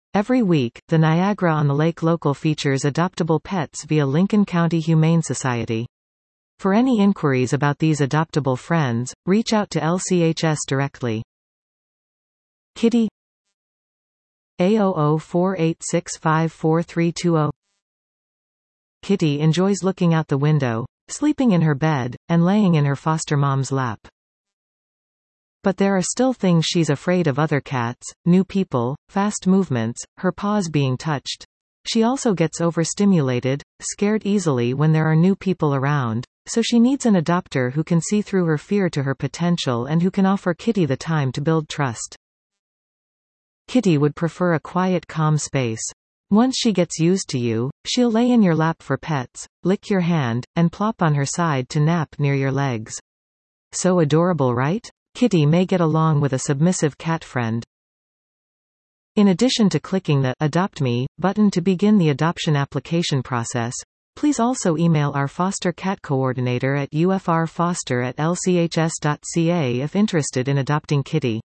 Every week, the Niagara-on-the-Lake local features adoptable pets via Lincoln County Humane Society. For any inquiries about these adoptable friends, reach out to LCHS directly. Kitty A0048654320. Kitty enjoys looking out the window, sleeping in her bed, and laying in her foster mom's lap. But there are still things she's afraid of: other cats, new people, fast movements, her paws being touched. She also gets overstimulated, scared easily when there are new people around, so she needs an adopter who can see through her fear to her potential and who can offer Kitty the time to build trust. Kitty would prefer a quiet, calm space. Once she gets used to you, she'll lay in your lap for pets, lick your hand, and plop on her side to nap near your legs. So adorable, right? Kitty may get along with a submissive cat friend. In addition to clicking the Adopt Me button to begin the adoption application process, please also email our foster cat coordinator at ufrfoster@lchs.ca if interested in adopting Kitty.